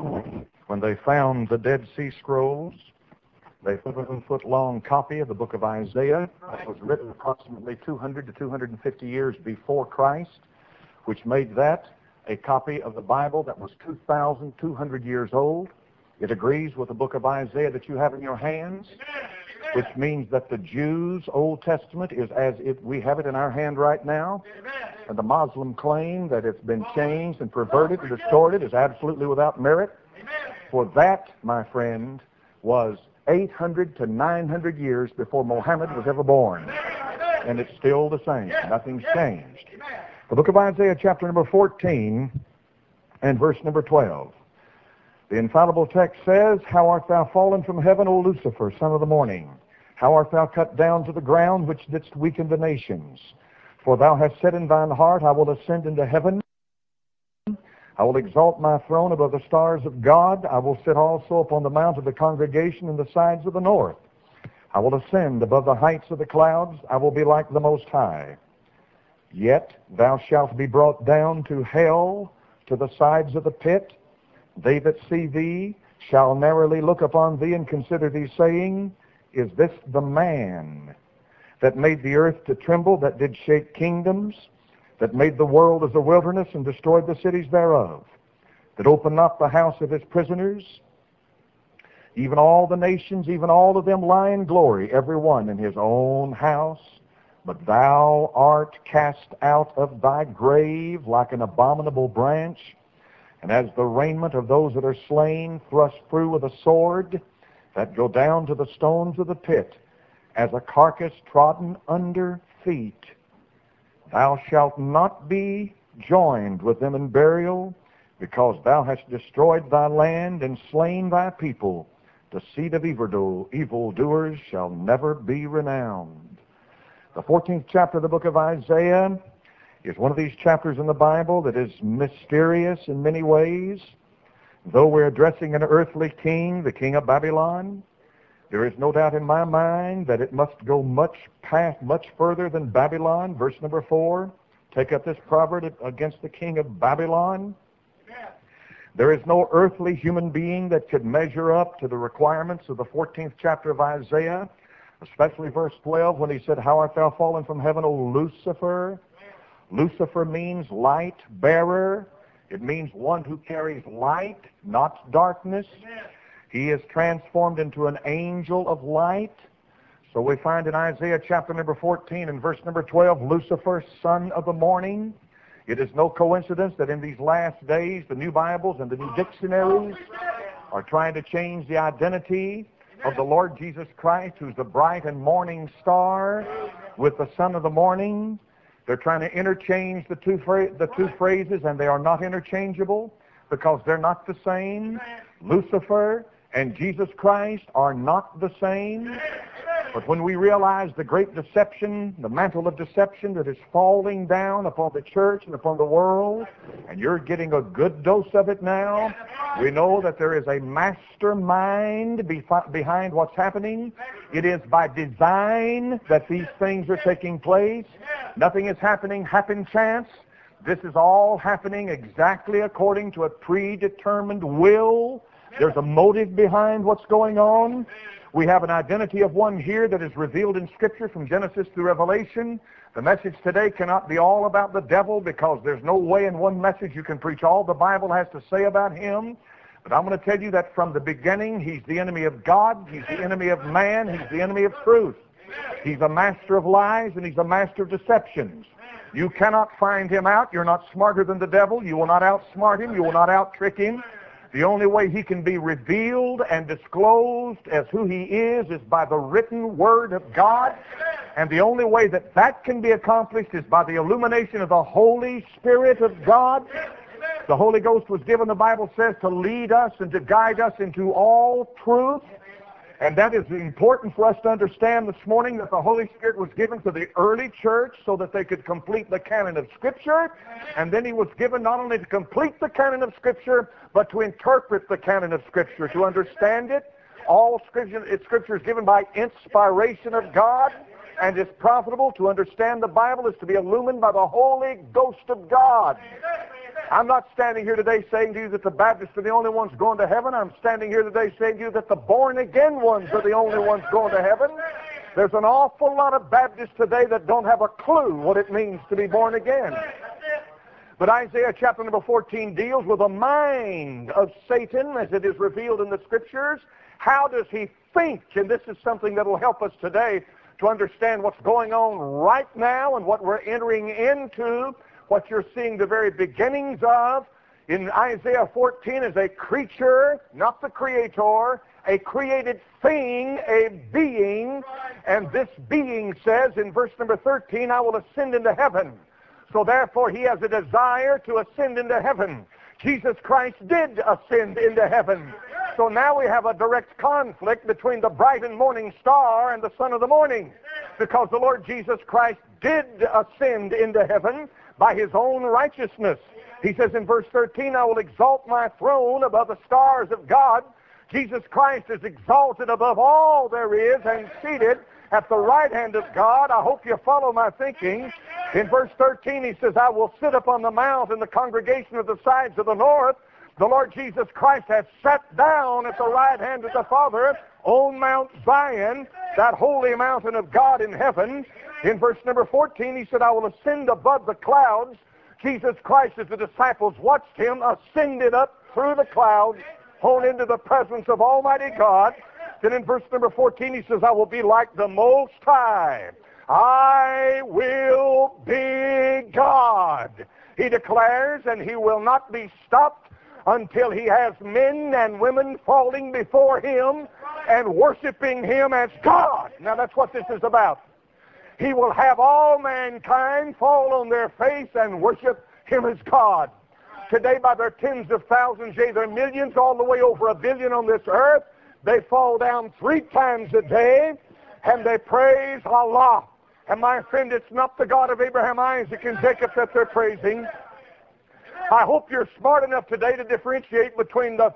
When they found the Dead Sea Scrolls, they found a 7-foot-long copy of the book of Isaiah that was written approximately 200 to 250 years before Christ, which made that a copy of the Bible that was 2,200 years old. It agrees with the book of Isaiah that you have in your hands, which means that the Jews' Old Testament is as if we have it in our hand right now. And the Muslim claim that it's been changed and perverted and distorted is absolutely without merit. For that, my friend, was 800 to 900 years before Muhammad was ever born. And it's still the same. Nothing's changed. The book of Isaiah, chapter number 14 and verse number 12. The infallible text says, "How art thou fallen from heaven, O Lucifer, son of the morning? How art thou cut down to the ground, which didst weaken the nations? For thou hast said in thine heart, I will ascend into heaven. I will exalt my throne above the stars of God. I will sit also upon the mount of the congregation in the sides of the north. I will ascend above the heights of the clouds. I will be like the Most High. Yet thou shalt be brought down to hell, to the sides of the pit. They that see thee shall narrowly look upon thee and consider thee, saying, Is this the man that made the earth to tremble, that did shake kingdoms, that made the world as a wilderness and destroyed the cities thereof, that opened not the house of his prisoners? Even all the nations, even all of them lie in glory, every one in his own house. But thou art cast out of thy grave like an abominable branch, and as the raiment of those that are slain, thrust through with a sword, that go down to the stones of the pit, as a carcass trodden under feet. Thou shalt not be joined with them in burial, because thou hast destroyed thy land and slain thy people. The seed of evildoers shall never be renowned." The 14th chapter of the book of Isaiah is one of these chapters in the Bible that is mysterious in many ways. Though we're addressing an earthly king, the king of Babylon, there is no doubt in my mind that it must go much further than Babylon. Verse number 4, take up this proverb against the king of Babylon. There is no earthly human being that could measure up to the requirements of the 14th chapter of Isaiah, especially verse 12 when he said, "How art thou fallen from heaven, O Lucifer?" Lucifer means light bearer. It means one who carries light, not darkness. He is transformed into an angel of light. So we find in Isaiah chapter number 14 and verse number 12, Lucifer, son of the morning. It is no coincidence that in these last days, the new Bibles and the new dictionaries are trying to change the identity of the Lord Jesus Christ, who's the bright and morning star, with the son of the morning. They're trying to interchange the two phrases, and they are not interchangeable because they're not the same. Lucifer and Jesus Christ are not the same. But when we realize the great deception, the mantle of deception that is falling down upon the church and upon the world, and you're getting a good dose of it now, we know that there is a mastermind behind what's happening. It is by design that these things are taking place. Nothing is happening happen chance. This is all happening exactly according to a predetermined will. There's a motive behind what's going on. We have an identity of one here that is revealed in Scripture from Genesis through Revelation. The message today cannot be all about the devil, because there's no way in one message you can preach all the Bible has to say about him. But I'm going to tell you that from the beginning, he's the enemy of God, he's the enemy of man, he's the enemy of truth. He's a master of lies, and he's a master of deceptions. You cannot find him out. You're not smarter than the devil. You will not outsmart him. You will not out-trick him. The only way he can be revealed and disclosed as who he is by the written Word of God. And the only way that that can be accomplished is by the illumination of the Holy Spirit of God. The Holy Ghost was given, the Bible says, to lead us and to guide us into all truth. And that is important for us to understand this morning, that the Holy Spirit was given to the early church so that they could complete the canon of Scripture. And then he was given not only to complete the canon of Scripture, but to interpret the canon of Scripture, to understand it. All Scripture is given by inspiration of God. And it's profitable to understand the Bible is to be illumined by the Holy Ghost of God. I'm not standing here today saying to you that the Baptists are the only ones going to heaven. I'm standing here today saying to you that the born-again ones are the only ones going to heaven. There's an awful lot of Baptists today that don't have a clue what it means to be born again. But Isaiah chapter number 14 deals with the mind of Satan as it is revealed in the Scriptures. How does he think? And this is something that will help us today to understand what's going on right now and what we're entering into, what you're seeing the very beginnings of. In Isaiah 14 is a creature, not the creator, a created thing, a being. And this being says in verse number 13, I will ascend into heaven. So therefore he has a desire to ascend into heaven. Jesus Christ did ascend into heaven. So now we have a direct conflict between the bright and morning star and the son of the morning. Because the Lord Jesus Christ did ascend into heaven by his own righteousness. He says in verse 13, I will exalt my throne above the stars of God. Jesus Christ is exalted above all there is and seated at the right hand of God. I hope you follow my thinking. In verse 13 he says, I will sit upon the mount in the congregation of the sides of the north. The Lord Jesus Christ has sat down at the right hand of the Father on Mount Zion, that holy mountain of God in heaven. In verse number 14 he said, I will ascend above the clouds. Jesus Christ, as the disciples watched him, ascended up through the clouds, on into the presence of Almighty God. Then in verse number 14 he says, I will be like the Most High. I will be God, he declares, and he will not be stopped until he has men and women falling before him and worshiping him as God. Now that's what this is about. He will have all mankind fall on their face and worship him as God. Today, by their tens of thousands, yea, their millions, all the way over 1 billion on this earth, they fall down 3 times a day and they praise Allah. And my friend, it's not the God of Abraham, Isaac, and Jacob that they're praising. I hope you're smart enough today to differentiate between the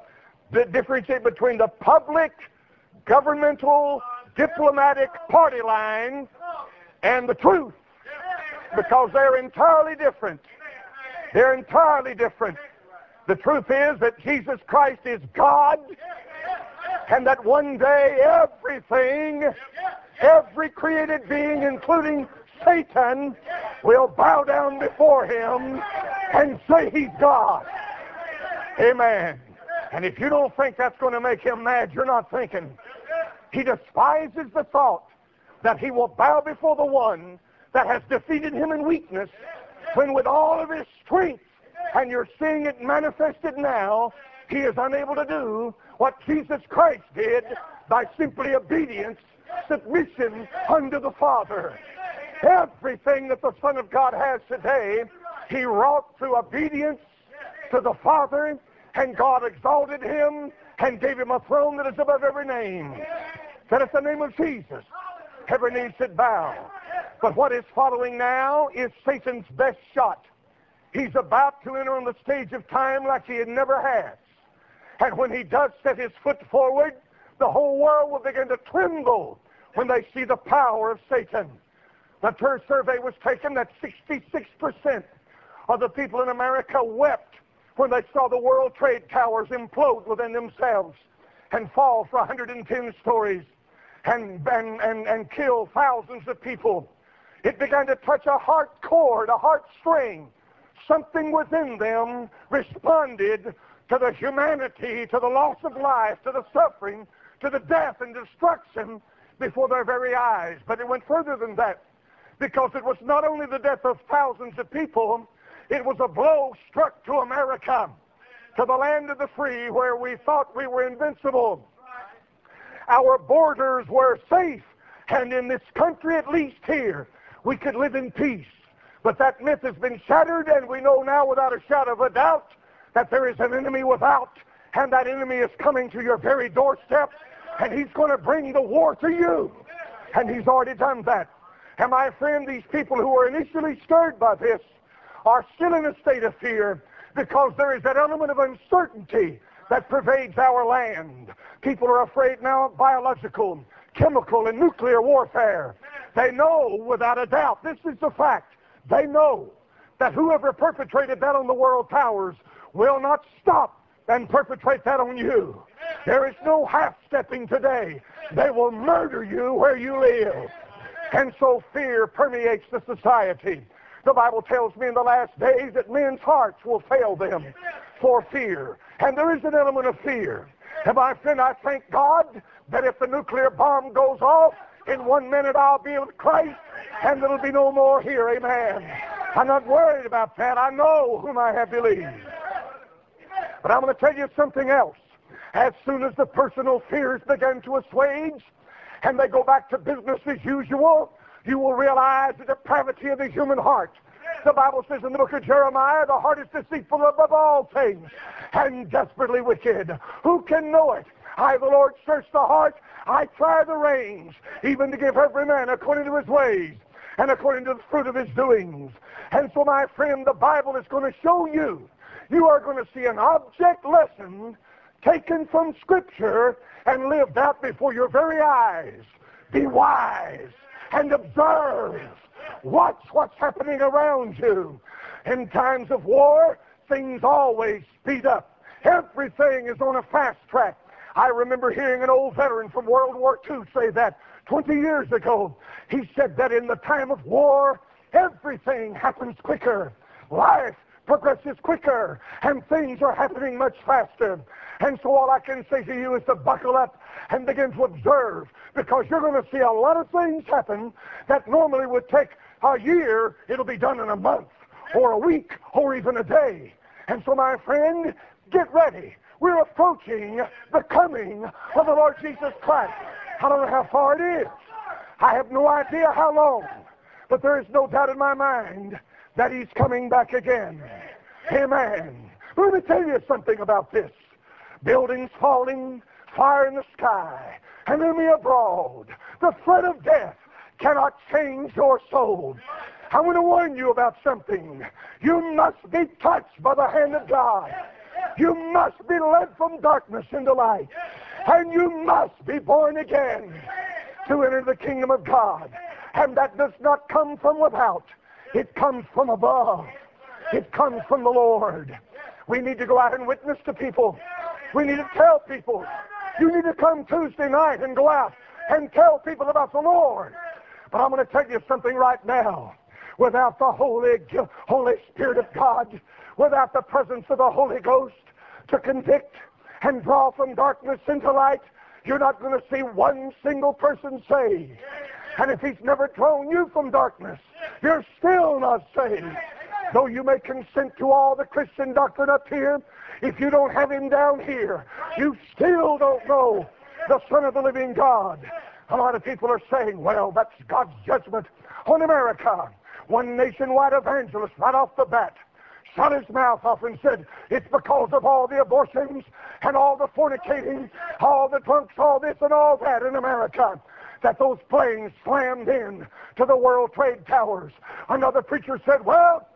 public, governmental, diplomatic party line and the truth, because they're entirely different. They're entirely different. The truth is that Jesus Christ is God, and that one day everything, every created being, including Satan, will bow down before him and say he's God. Amen. And if you don't think that's going to make him mad, you're not thinking. He despises the thought that he will bow before the one that has defeated him in weakness, when with all of his strength, and you're seeing it manifested now, he is unable to do what Jesus Christ did by simply obedience, submission unto the Father. Everything that the Son of God has today, he wrought through obedience to the Father, and God exalted him and gave him a throne that is above every name. That is the name of Jesus. Every knee should bow. But what is following now is Satan's best shot. He's about to enter on the stage of time like he had never has. And when he does set his foot forward, the whole world will begin to tremble when they see the power of Satan. The first survey was taken that 66% of the people in America wept when they saw the World Trade Towers implode within themselves and fall for 110 stories and kill thousands of people. It began to touch a heart chord, a heart string. Something within them responded to the humanity, to the loss of life, to the suffering, to the death and destruction before their very eyes. But it went further than that, because it was not only the death of thousands of people, it was a blow struck to America, to the land of the free, where we thought we were invincible. Our borders were safe, and in this country, at least here, we could live in peace. But that myth has been shattered, and we know now without a shadow of a doubt that there is an enemy without, and that enemy is coming to your very doorstep, and he's going to bring the war to you. And he's already done that. And my friend, these people who were initially stirred by this are still in a state of fear, because there is that element of uncertainty that pervades our land. People are afraid now of biological, chemical, and nuclear warfare. They know without a doubt, this is the fact, they know that whoever perpetrated that on the world powers will not stop and perpetrate that on you. There is no half-stepping today. They will murder you where you live. And so fear permeates the society. The Bible tells me in the last days that men's hearts will fail them for fear. And there is an element of fear. And my friend, I thank God that if the nuclear bomb goes off, in 1 minute I'll be with Christ and there'll be no more here. Amen. I'm not worried about that. I know whom I have believed. But I'm going to tell you something else. As soon as the personal fears begin to assuage and they go back to business as usual, you will realize the depravity of the human heart. The Bible says in the book of Jeremiah, the heart is deceitful above all things and desperately wicked. Who can know it? I, the Lord, search the heart. I try the reins, even to give every man according to his ways and according to the fruit of his doings. And so, my friend, the Bible is going to show you. You are going to see an object lesson taken from Scripture and lived out before your very eyes. Be wise and observe. Watch what's happening around you. In times of war, things always speed up. Everything is on a fast track. I remember hearing an old veteran from World War II say that 20 years ago. He said that in the time of war, everything happens quicker. Life progresses quicker, and things are happening much faster. And so all I can say to you is to buckle up and begin to observe, because you're going to see a lot of things happen that normally would take a year. It'll be done in a month or a week or even a day. And so, my friend, get ready. We're approaching the coming of the Lord Jesus Christ. I don't know how far it is. I have no idea how long. But there is no doubt in my mind that He's coming back again. Amen. Let me tell you something about this. Buildings falling, fire in the sky, an enemy abroad. The threat of death cannot change your soul. I want to warn you about something. You must be touched by the hand of God. You must be led from darkness into light. And you must be born again to enter the kingdom of God. And that does not come from without. It comes from above. It comes from the Lord. We need to go out and witness to people. We need to tell people. You need to come Tuesday night and go out and tell people about the Lord. But I'm going to tell you something right now. Without the Holy Spirit of God, without the presence of the Holy Ghost to convict and draw from darkness into light, you're not going to see one single person saved. And if He's never drawn you from darkness, you're still not saved. Though you may consent to all the Christian doctrine up here, if you don't have Him down here, you still don't know the Son of the living God. A lot of people are saying, well, that's God's judgment on America. One nationwide evangelist right off the bat shut his mouth off and said, it's because of all the abortions and all the fornicating, all the drunks, all this and all that in America, that those planes slammed in to the World Trade Towers. Another preacher said, well,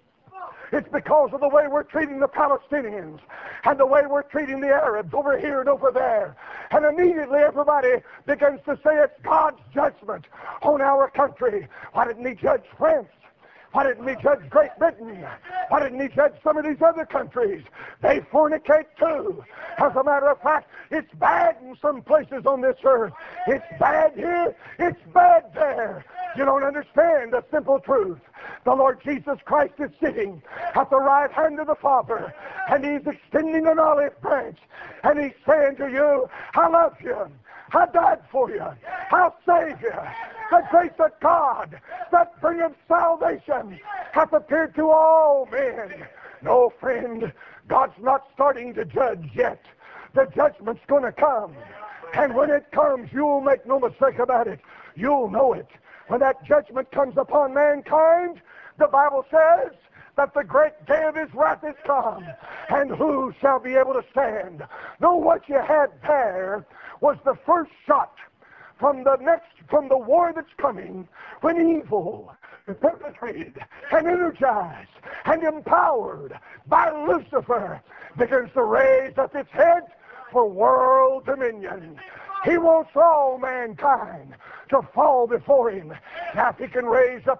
it's because of the way we're treating the Palestinians and the way we're treating the Arabs over here and over there. And immediately everybody begins to say it's God's judgment on our country. Why didn't He judge France? Why didn't He judge Great Britain? Why didn't He judge some of these other countries? They fornicate too. As a matter of fact, it's bad in some places on this earth. It's bad here. It's bad there. You don't understand the simple truth. The Lord Jesus Christ is sitting at the right hand of the Father, and He's extending an olive branch, and He's saying to you, I love you. I died for you. I'll save you. The grace of God that bringeth salvation hath appeared to all men. No, friend, God's not starting to judge yet. The judgment's going to come. And when it comes, you'll make no mistake about it. You'll know it. When that judgment comes upon mankind, the Bible says that the great day of His wrath is come, and who shall be able to stand? Know what you had there was the first shot from the war that's coming, when evil is perpetrated and energized and empowered by Lucifer begins to raise up its head for world dominion. He wants all mankind to fall before him. Now, if he can raise up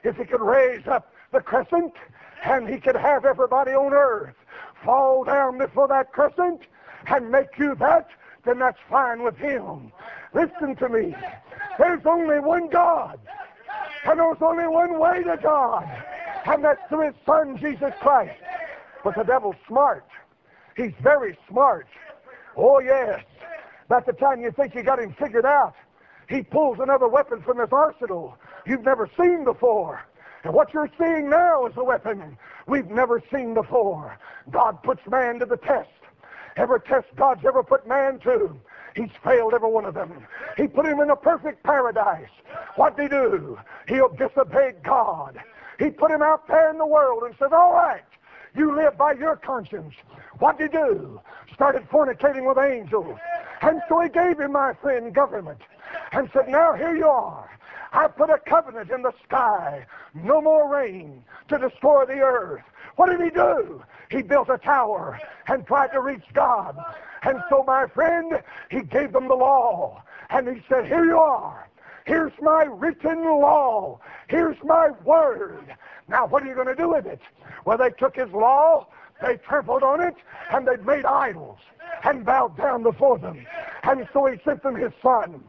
the crescent, and he could have everybody on earth fall down before that crescent and make you that, then that's fine with him. Listen to me. There's only one God, and there's only one way to God, and that's through his Son, Jesus Christ. But the devil's smart. He's very smart. Oh, yes. By the time you think you got him figured out, he pulls another weapon from his arsenal you've never seen before. And what you're seeing now is a weapon we've never seen before. God puts man to the test. Every test God's ever put man to, he's failed every one of them. He put him in a perfect paradise. What did he do? He disobeyed God. He put him out there in the world and said, all right, you live by your conscience. What did he do? Started fornicating with angels. And so he gave him, my friend, government. And said, now here you are. I put a covenant in the sky. No more rain to destroy the earth. What did he do? He built a tower and tried to reach God. And so, my friend, he gave them the law. And he said, here you are. Here's my written law. Here's my word. Now, what are you going to do with it? Well, they took his law, they trampled on it, and they made idols and bowed down before them. And so he sent them his Son.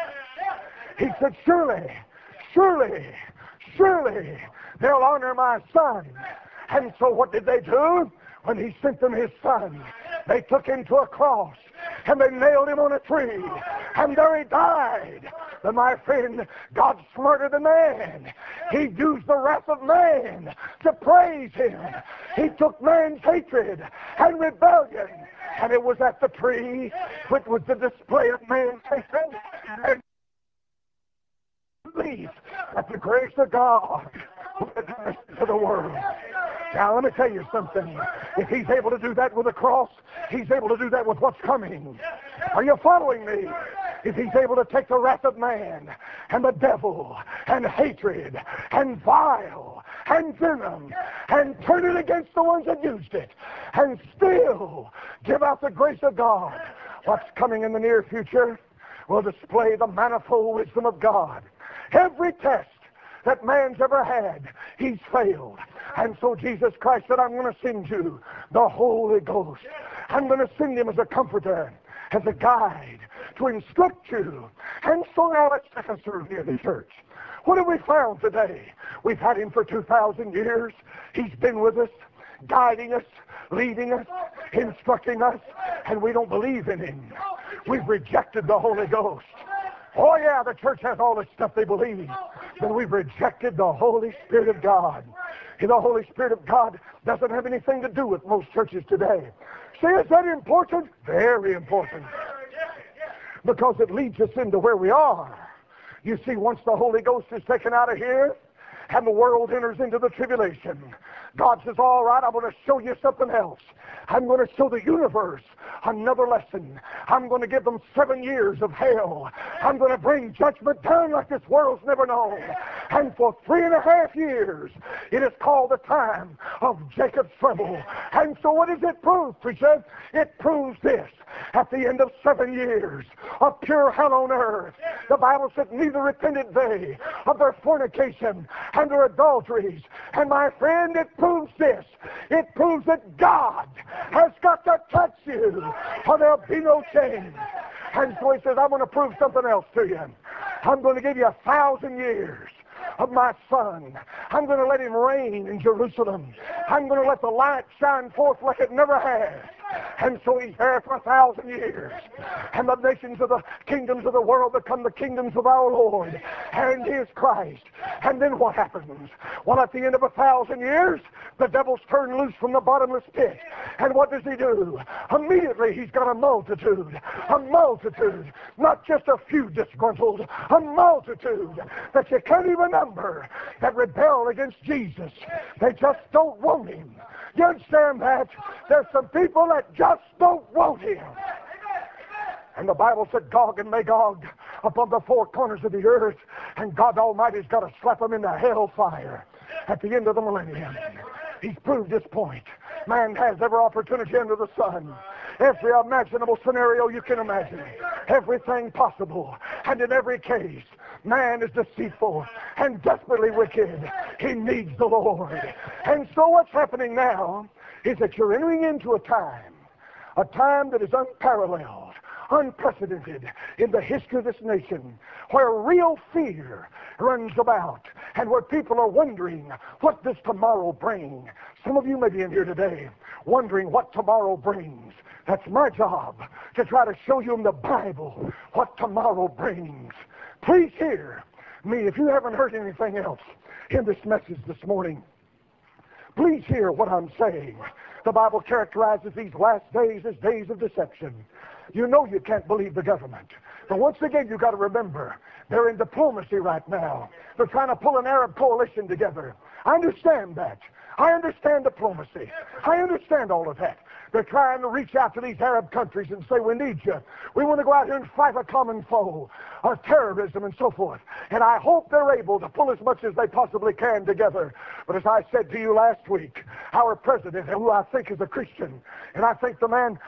He said, surely, surely, surely they'll honor my Son. And so what did they do? When he sent them his Son, they took him to a cross and they nailed him on a tree. And there he died. But my friend, God's smarter than man. He used the wrath of man to praise him. He took man's hatred and rebellion, and it was at the tree which was the display of man's hatred and belief that the grace of God to the world. Now, let me tell you something. If he's able to do that with the cross, he's able to do that with what's coming. Are you following me? If he's able to take the wrath of man and the devil and hatred and vile and venom and turn it against the ones that used it and still give out the grace of God, what's coming in the near future will display the manifold wisdom of God. Every test that man's ever had, he's failed. And so Jesus Christ said, I'm going to send you the Holy Ghost. I'm going to send him as a comforter, as a guide, to instruct you. And so now let's take us through here the church. What have we found today? We've had him for 2,000 years. He's been with us, guiding us, leading us, instructing us, and we don't believe in him. We've rejected the Holy Ghost. Oh yeah, the church has all this stuff they believe, but we've rejected the Holy Spirit of God. And the Holy Spirit of God doesn't have anything to do with most churches today. See, is that important? Very important. Because it leads us into where we are. You see, once the Holy Ghost is taken out of here, and the world enters into the tribulation, God says, all right, I'm going to show you something else. I'm going to show the universe another lesson. I'm going to give them 7 years of hell. I'm going to bring judgment down like this world's never known. And for 3.5 years, it is called the time of Jacob's trouble. And so what does it prove, preacher? It proves this. At the end of 7 years of pure hell on earth, the Bible said, neither repented they of their fornication and their adulteries. And my friend, it proves this. It proves that God has got to touch you, or there'll be no change. And so he says, I'm going to prove something else to you. I'm going to give you 1,000 years of my Son. I'm going to let him reign in Jerusalem. I'm going to let the light shine forth like it never has. And so he's there for 1,000 years. And the nations of the kingdoms of the world become the kingdoms of our Lord and his Christ. And then what happens? Well, at the end of 1,000 years, the devil's turned loose from the bottomless pit. And what does he do? Immediately he's got a multitude, not just a few disgruntled, a multitude that you can't even number that rebel against Jesus. They just don't want him. You understand that? There's some people that just don't want him. And the Bible said Gog and Magog upon the 4 corners of the earth, and God Almighty's got to slap them into hellfire at the end of the millennium. He's proved his point. Man has every opportunity under the sun. Every imaginable scenario you can imagine. Everything possible. And in every case, man is deceitful and desperately wicked. He needs the Lord. And so what's happening now is that you're entering into a time that is unparalleled, unprecedented in the history of this nation, where real fear runs about and where people are wondering, what does tomorrow bring? Some of you may be in here today wondering what tomorrow brings. That's my job, to try to show you in the Bible what tomorrow brings. Please hear me. If you haven't heard anything else in this message this morning, please hear what I'm saying. The Bible characterizes these last days as days of deception. You know you can't believe the government. But once again, you've got to remember, they're in diplomacy right now. They're trying to pull an Arab coalition together. I understand that. I understand diplomacy. I understand all of that. They're trying to reach out to these Arab countries and say, we need you. We want to go out here and fight a common foe, terrorism and so forth. And I hope they're able to pull as much as they possibly can together. But as I said to you last week, our president, who I think is a Christian, and I think the man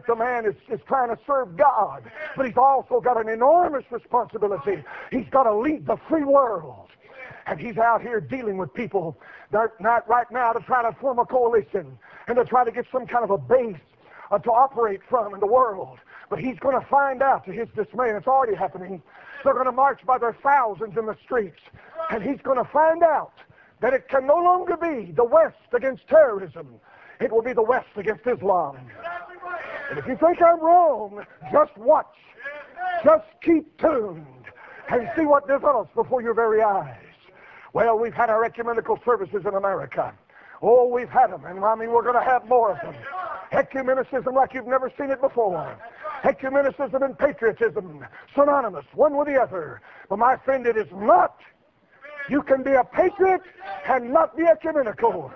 is trying to serve God, but he's also got an enormous responsibility. He's got to lead the free world. And he's out here dealing with people not right now to try to form a coalition and to try to get some kind of a base to operate from in the world. But he's going to find out, to his dismay, and it's already happening, they're going to march by their thousands in the streets. And he's going to find out that it can no longer be the West against terrorism. It will be the West against Islam. And if you think I'm wrong, just watch. Just keep tuned and see what develops before your very eyes. Well, we've had our ecumenical services in America. Oh, we've had them, and I mean, we're going to have more of them. Ecumenicism like you've never seen it before. Ecumenicism and patriotism, synonymous, one with the other. But my friend, it is not. You can be a patriot and not be ecumenical.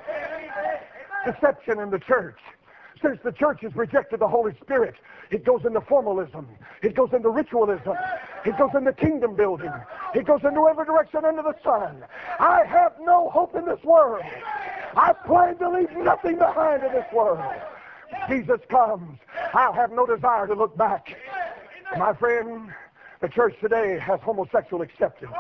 Deception in the church. Since the church has rejected the Holy Spirit, it goes into formalism. It goes into ritualism. It goes into kingdom building. It goes into every direction under the sun. I have no hope in this world. I plan to leave nothing behind in this world. Jesus comes. I'll have no desire to look back. My friend, the church today has homosexual acceptance.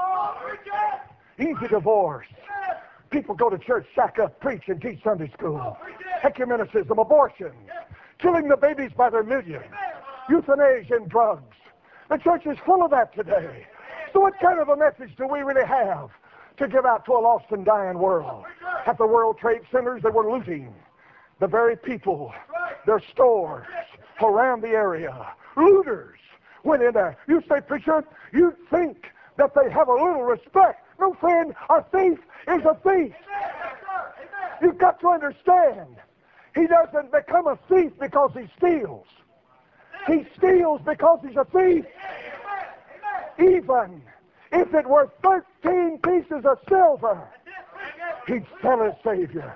Easy divorce. People go to church, shack up, preach, and teach Sunday school. Ecumenicism, abortion, killing the babies by their millions, euthanasia and drugs. The church is full of that today. So what kind of a message do we really have to give out to a lost and dying world? At the World Trade Centers, they were looting the very people, their stores around the area. Looters went in there. You say, preacher, you think that they have a little respect. No, friend, a thief is a thief. You've got to understand, he doesn't become a thief because he steals. He steals because he's a thief. Even if it were 13 pieces of silver, he'd sell his Savior.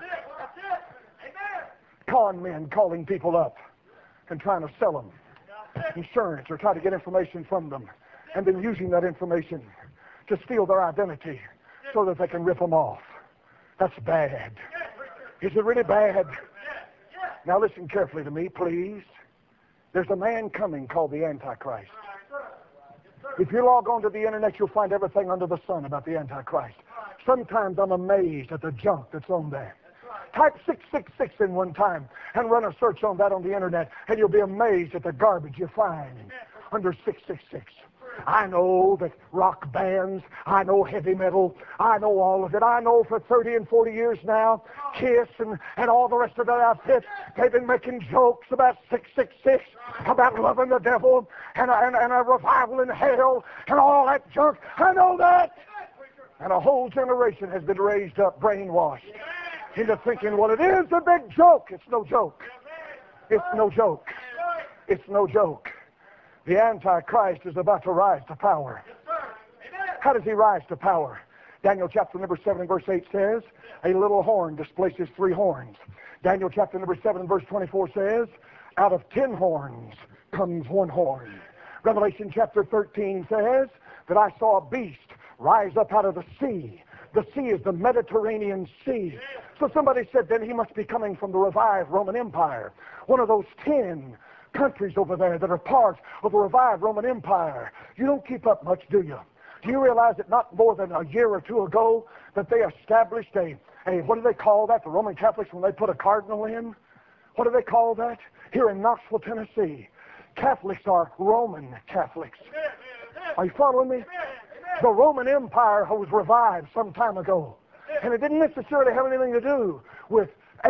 Con men calling people up and trying to sell them insurance or try to get information from them, and then using that information to steal their identity so that they can rip them off. That's bad. Is it really bad? Now listen carefully to me, please. There's a man coming called the Antichrist. If you log on to the internet, you'll find everything under the sun about the Antichrist. Sometimes I'm amazed at the junk that's on there. Type 666 in one time and run a search on that on the internet, and you'll be amazed at the garbage you find under 666. I know that rock bands, I know heavy metal, I know all of it. I know for 30 and 40 years now, Kiss and all the rest of that outfit, they've been making jokes about 666, about loving the devil and a revival in hell and all that junk. I know that. And a whole generation has been raised up, brainwashed into thinking, well, it is a big joke. It's no joke. It's no joke. It's no joke. The Antichrist is about to rise to power. How does he rise to power? Daniel chapter number 7 and verse 8 says, a little horn displaces 3 horns. Daniel chapter number 7 and verse 24 says, out of 10 horns comes 1 horn. Revelation chapter 13 says that I saw a beast rise up out of the sea, The sea is the Mediterranean Sea. So somebody said, then he must be coming from the revived Roman Empire. One of those 10 countries over there that are part of the revived Roman Empire. You don't keep up much, do you? Do you realize that not more than a year or two ago that they established a what do they call that? The Roman Catholics, when they put a cardinal in? What do they call that? Here in Knoxville, Tennessee, Catholics are Roman Catholics. Are you following me? The Roman Empire was revived some time ago. And it didn't necessarily have anything to do with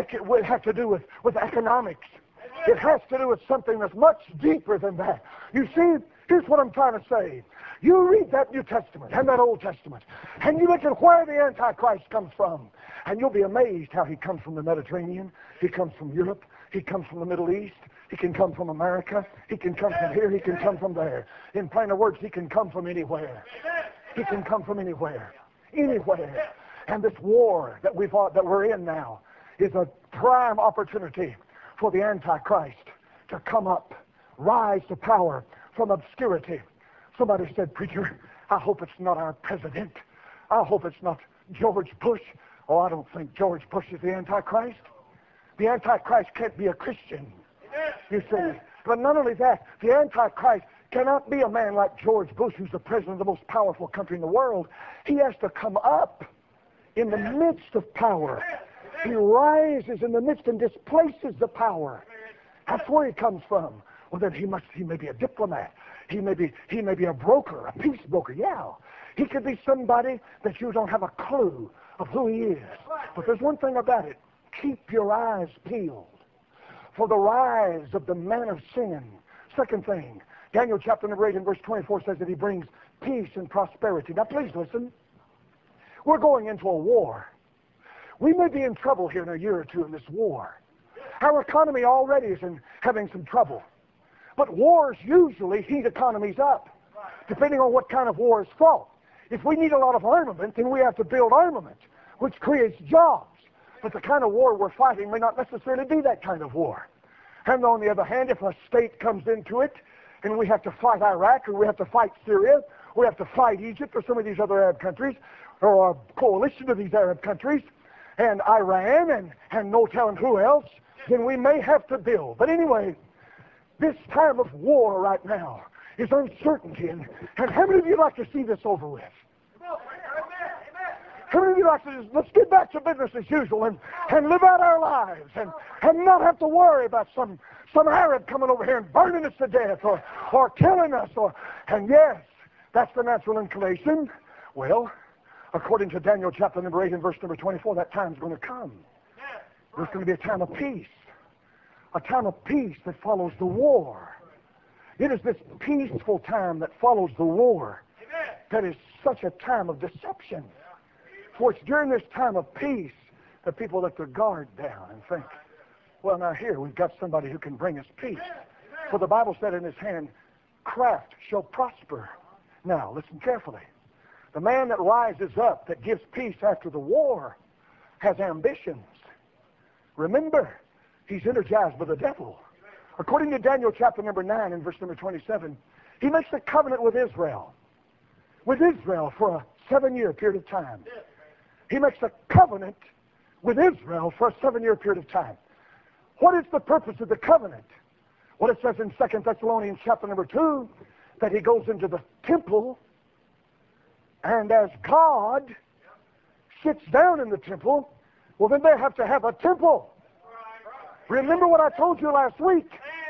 economics. It has to do with something that's much deeper than that. You see, here's what I'm trying to say. You read that New Testament and that Old Testament, and you look at where the Antichrist comes from, and you'll be amazed how he comes from the Mediterranean, he comes from Europe, he comes from the Middle East, he can come from America, he can come from here, he can come from there. In plainer words, he can come from anywhere. He can come from anywhere. Anywhere. And this war that we're in now is a prime opportunity for the Antichrist to come up, rise to power from obscurity. Somebody said, preacher, I hope it's not our president. I hope it's not George Bush. Oh, I don't think George Bush is the Antichrist. The Antichrist can't be a Christian, you see. But not only that, the Antichrist cannot be a man like George Bush, who's the president of the most powerful country in the world. He has to come up in the midst of power. He rises in the midst and displaces the power. That's where he comes from. Well, then he may be a diplomat. He may be a broker, a peace broker. Yeah. He could be somebody that you don't have a clue of who he is. But there's one thing about it. Keep your eyes peeled for the rise of the man of sin. Second thing, Daniel chapter number 8 and verse 24 says that he brings peace and prosperity. Now please listen. We're going into a war. We may be in trouble here in a year or two in this war. Our economy already is having some trouble. But wars usually heat economies up, depending on what kind of war is fought. If we need a lot of armament, then we have to build armament, which creates jobs. But the kind of war we're fighting may not necessarily be that kind of war. And on the other hand, if a state comes into it, and we have to fight Iraq, or we have to fight Syria, or we have to fight Egypt, or some of these other Arab countries, or a coalition of these Arab countries, and Iran, and no telling who else, then we may have to build. But anyway, this time of war right now is uncertainty. And how many of you like to see this over with? How many of you like to just, let's get back to business as usual and live out our lives and not have to worry about some Arab coming over here and burning us to death or killing us. And yes, that's the natural inclination. Well, according to Daniel chapter number 8 and verse number 24, that time's going to come. There's going to be a time of peace. A time of peace that follows the war. It is this peaceful time that follows the war that is such a time of deception. For it's during this time of peace that people let their guard down and think, well, now here we've got somebody who can bring us peace. For the Bible said in his hand, craft shall prosper. Now, listen carefully. The man that rises up, that gives peace after the war, has ambitions. Remember, he's energized by the devil. According to Daniel chapter number 9 and verse number 27, he makes a covenant with Israel for a 7-year period of time. He makes a covenant with Israel for a 7-year period of time. What is the purpose of the covenant? Well, it says in 2 Thessalonians chapter number 2 that he goes into the temple, and as God sits down in the temple, well, then they have to have a temple. Remember what I told you last week.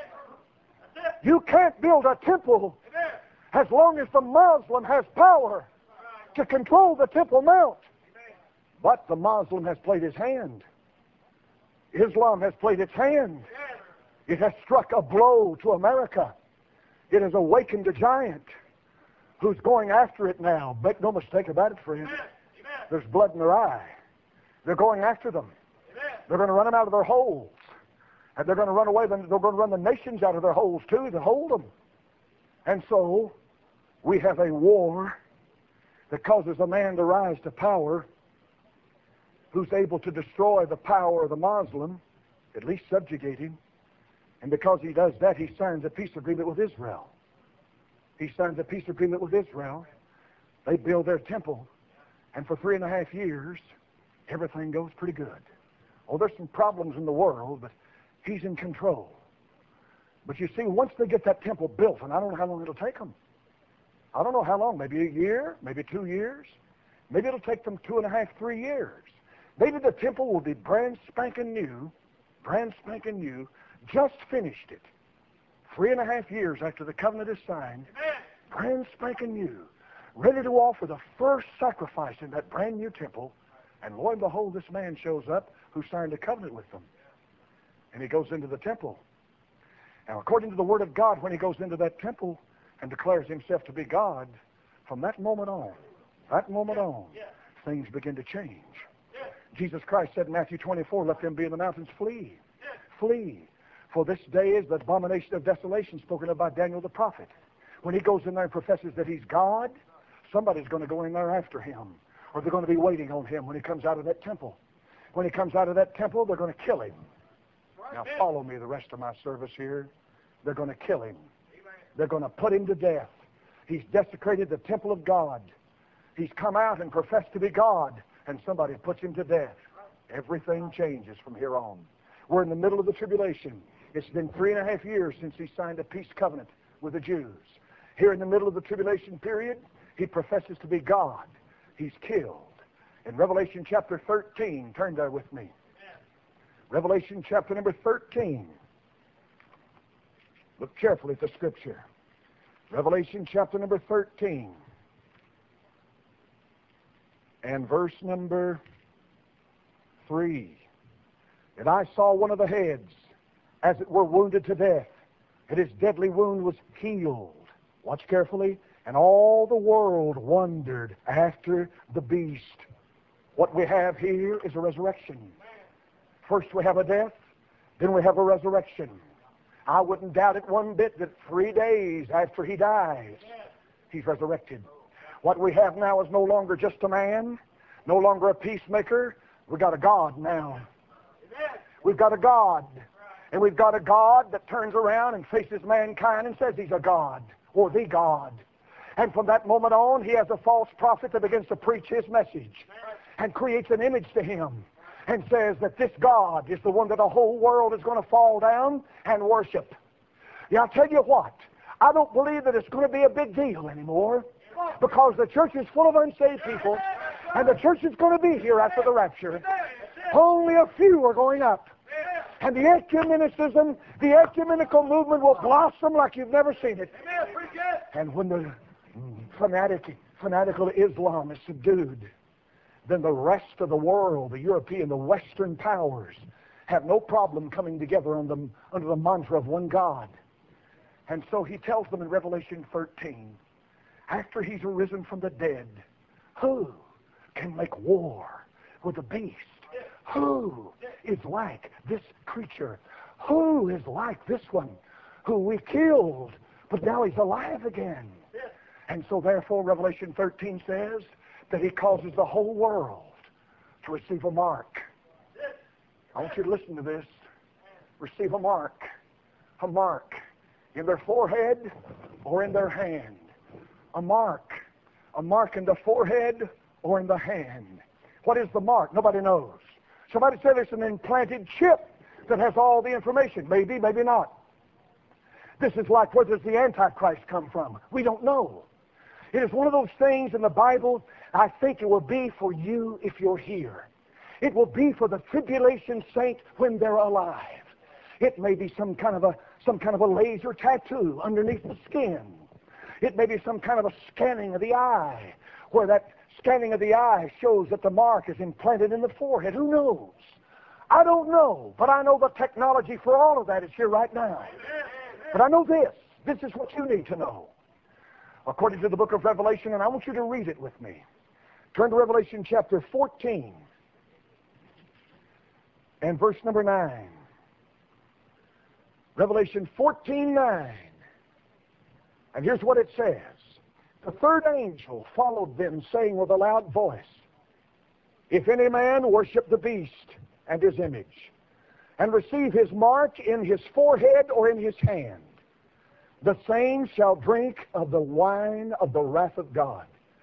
You can't build a temple as long as the Muslim has power to control the Temple Mount. But the Muslim has played his hand. Islam has played its hand. It has struck a blow to America. It has awakened a giant who's going after it now. Make no mistake about it, friends. There's blood in their eye. They're going after them. They're going to run them out of their holes. And they're going to run away. They're going to run the nations out of their holes too to hold them. And so we have a war that causes a man to rise to power who's able to destroy the power of the Muslim, at least subjugate him. And because he does that, he signs a peace agreement with Israel. He signs a peace agreement with Israel. They build their temple. And for 3.5 years, everything goes pretty good. Oh, there's some problems in the world, but he's in control. But you see, once they get that temple built, and I don't know how long it'll take them. I don't know how long, maybe a year, maybe 2 years. Maybe it'll take them 2.5, 3 years. Maybe the temple will be brand spanking new, just finished it. 3.5 years after the covenant is signed, brand spanking new, ready to offer the first sacrifice in that brand new temple. And lo and behold, this man shows up who signed a covenant with them. And he goes into the temple. Now, according to the Word of God, when he goes into that temple and declares himself to be God, from that moment on, things begin to change. Jesus Christ said in Matthew 24, let them be in the mountains, flee. Flee. For this day is the abomination of desolation spoken of by Daniel the prophet. When he goes in there and professes that he's God, somebody's going to go in there after him. Or they're going to be waiting on him when he comes out of that temple. When he comes out of that temple, they're going to kill him. Now follow me the rest of my service here. They're going to kill him. They're going to put him to death. He's desecrated the temple of God. He's come out and professed to be God, and somebody puts him to death. Everything changes from here on. We're in the middle of the tribulation. It's been 3.5 years since he signed a peace covenant with the Jews. Here in the middle of the tribulation period, he professes to be God. He's killed. In Revelation chapter 13, turn there with me. Revelation chapter number 13. Look carefully at the scripture. Revelation chapter number 13. And verse number 3. And I saw one of the heads, as it were wounded to death, and his deadly wound was healed. Watch carefully. And all the world wondered after the beast. What we have here is a resurrection. First we have a death, then we have a resurrection. I wouldn't doubt it one bit that 3 days after he dies, he's resurrected. What we have now is no longer just a man, no longer a peacemaker. We've got a God now. We've got a God. And we've got a God that turns around and faces mankind and says he's a God, or the God. And from that moment on, he has a false prophet that begins to preach his message and creates an image to him and says that this God is the one that the whole world is going to fall down and worship. Yeah, I'll tell you what, I don't believe that it's going to be a big deal anymore, because the church is full of unsaved people, and the church is going to be here after the rapture. Only a few are going up. And the ecumenicism, the ecumenical movement will blossom like you've never seen it. And when the fanatical Islam is subdued, then the rest of the world, the European, the Western powers, have no problem coming together under the mantra of one God. And so he tells them in Revelation 13, after he's arisen from the dead, who can make war with the beast? Who is like this creature? Who is like this one who we killed, but now he's alive again? And so therefore Revelation 13 says that he causes the whole world to receive a mark. I want you to listen to this. Receive a mark in their forehead or in their hand. A mark in the forehead or in the hand. What is the mark? Nobody knows. Somebody said it's an implanted chip that has all the information. Maybe, maybe not. This is like, where does the Antichrist come from? We don't know. It is one of those things in the Bible, I think it will be for you if you're here. It will be for the tribulation saint when they're alive. It may be some kind of a laser tattoo underneath the skin. It may be some kind of a scanning of the eye, where that scanning of the eye shows that the mark is implanted in the forehead. Who knows? I don't know, but I know the technology for all of that is here right now. But I know this. This is what you need to know. According to the book of Revelation, and I want you to read it with me. Turn to Revelation chapter 14 and verse number 9. Revelation 14:9. And here's what it says. The third angel followed them, saying with a loud voice, if any man worship the beast and his image, and receive his mark in his forehead or in his hand, the same shall drink of the wine of the wrath of God,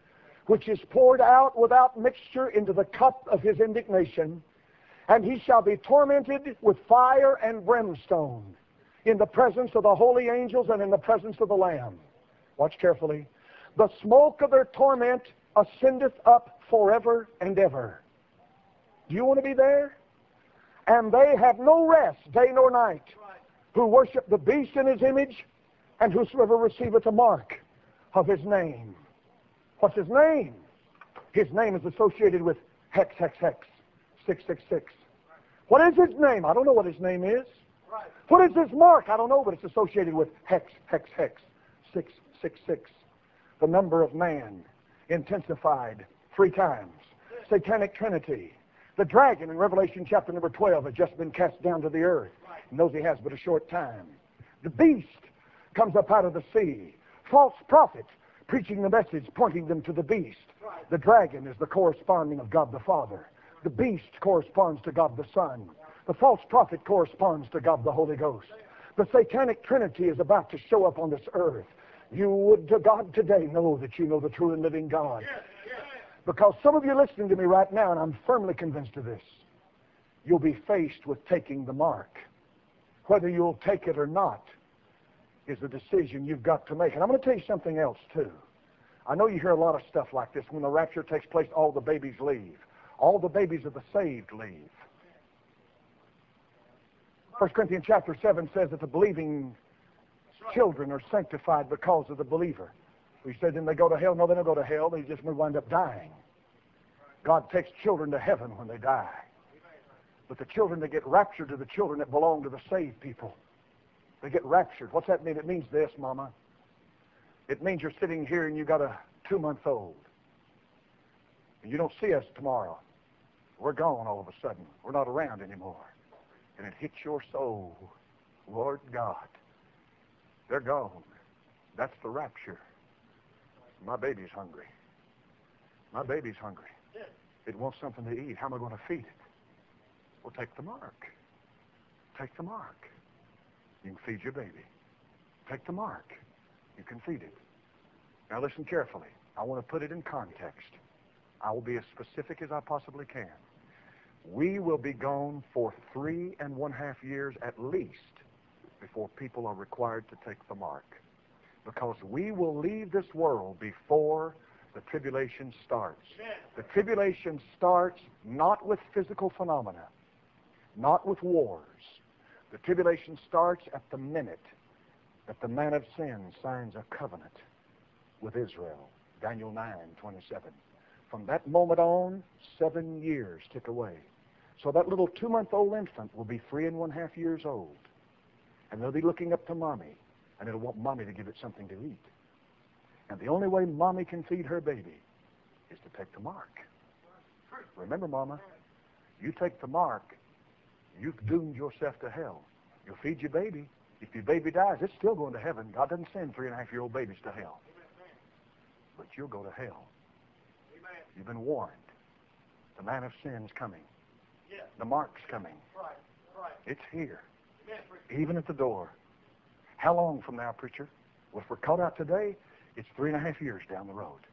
which is poured out without mixture into the cup of his indignation. And he shall be tormented with fire and brimstone in the presence of the holy angels and in the presence of the Lamb. Watch carefully. The smoke of their torment ascendeth up forever and ever. Do you want to be there? And they have no rest day nor night, who worship the beast in his image, and whosoever receiveth a mark of his name. What's his name? His name is associated with hex, hex, hex, 666. What is his name? I don't know what his name is. What is his mark? I don't know, but it's associated with hex, hex, hex, 666. The number of man intensified 3 times. Satanic Trinity. The dragon in Revelation chapter number 12 has just been cast down to the earth. He knows he has but a short time. The beast comes up out of the sea. False prophet preaching the message, pointing them to the beast. The dragon is the corresponding of God the Father. The beast corresponds to God the Son. The false prophet corresponds to God the Holy Ghost. The Satanic Trinity is about to show up on this earth. You would to God today know that you know the true and living God. Because some of you listening to me right now, and I'm firmly convinced of this, you'll be faced with taking the mark. Whether you'll take it or not is a decision you've got to make. And I'm going to tell you something else too. I know you hear a lot of stuff like this. When the rapture takes place, all the babies leave. All the babies of the saved leave. 1 Corinthians chapter 7 says that the believing children are sanctified because of the believer. We said, then they go to hell. No, they don't go to hell. They just wind up dying. God takes children to heaven when they die. But the children that get raptured are the children that belong to the saved people. They get raptured. What's that mean? It means this, Mama. It means you're sitting here and you got a 2-month-old. And you don't see us tomorrow. We're gone all of a sudden. We're not around anymore. And it hits your soul. Lord God, they're gone. That's the rapture. My baby's hungry. My baby's hungry. It wants something to eat. How am I going to feed it? Well, take the mark. Take the mark. You can feed your baby. Take the mark. You can feed it. Now listen carefully. I want to put it in context. I will be as specific as I possibly can. We will be gone for 3.5 years at least before people are required to take the mark. Because we will leave this world before the tribulation starts. The tribulation starts not with physical phenomena, not with wars. The tribulation starts at the minute that the man of sin signs a covenant with Israel. Daniel 9:27. From that moment on, 7 years tick away. So that little 2-month-old infant will be 3.5 years old. And they'll be looking up to Mommy. And it'll want Mommy to give it something to eat. And the only way Mommy can feed her baby is to take the mark. Remember, Mama, you take the mark, you've doomed yourself to hell. You'll feed your baby. If your baby dies, it's still going to heaven. God doesn't send 3.5-year-old babies to hell. But you'll go to hell. You've been warned. The man of sin's coming. The mark's coming. It's here. Even at the door. How long from now, preacher? Well, if we're caught out today, it's 3.5 years down the road.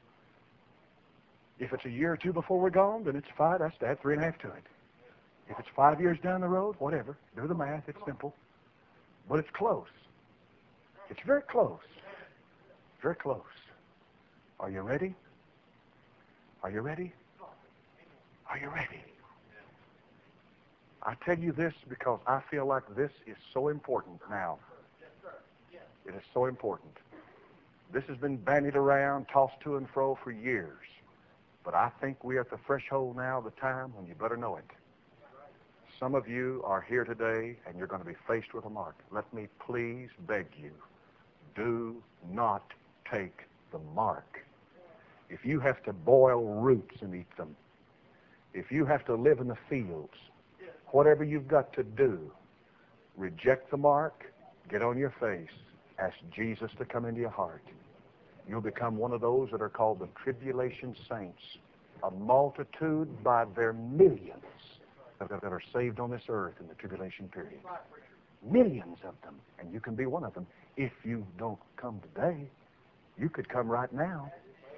If it's a year or two before we're gone, then it's 5. That's to add 3.5 to it. If it's 5 years down the road, whatever. Do the math. It's simple. But it's close. It's very close. Very close. Are you ready? Are you ready? Are you ready? I tell you this because I feel like this is so important now. It is so important. This has been bandied around, tossed to and fro for years. But I think we're at the threshold now of the time when you better know it. Some of you are here today and you're going to be faced with a mark. Let me please beg you, do not take the mark. If you have to boil roots and eat them, if you have to live in the fields, whatever you've got to do, reject the mark, get on your face, ask Jesus to come into your heart. You'll become one of those that are called the tribulation saints, a multitude by their millions that are saved on this earth in the tribulation period. Millions of them, and you can be one of them. If you don't come today, you could come right now.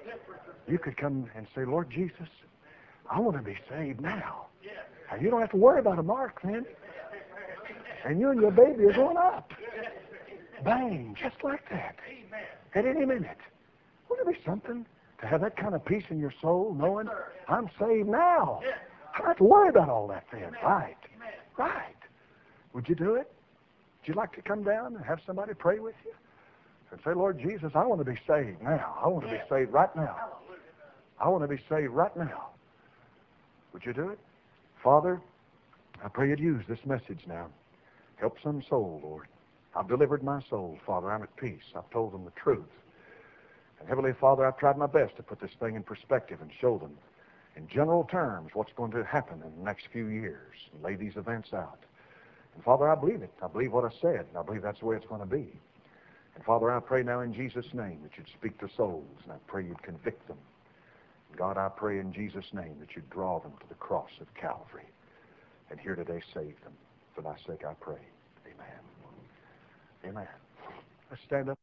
You could come and say, Lord Jesus, I want to be saved now. And you don't have to worry about a mark then. And you and your baby are going up. Bang, just like that. At any minute. Wouldn't it be something to have that kind of peace in your soul, knowing I'm saved now? I don't have to worry about all that then. Right. Right. Would you do it? Would you like to come down and have somebody pray with you? And say, Lord Jesus, I want to be saved now. I want to be saved right now. I want to be saved right now. Would you do it? Father, I pray you'd use this message now. Help some soul, Lord. I've delivered my soul, Father. I'm at peace. I've told them the truth. And Heavenly Father, I've tried my best to put this thing in perspective and show them in general terms what's going to happen in the next few years and lay these events out. And Father, I believe it. I believe what I said, and I believe that's the way it's going to be. And Father, I pray now in Jesus' name that you'd speak to souls, and I pray you'd convict them. And God, I pray in Jesus' name that you'd draw them to the cross of Calvary. And here today save them. For thy sake I pray. Amen. Amen. Let's stand up.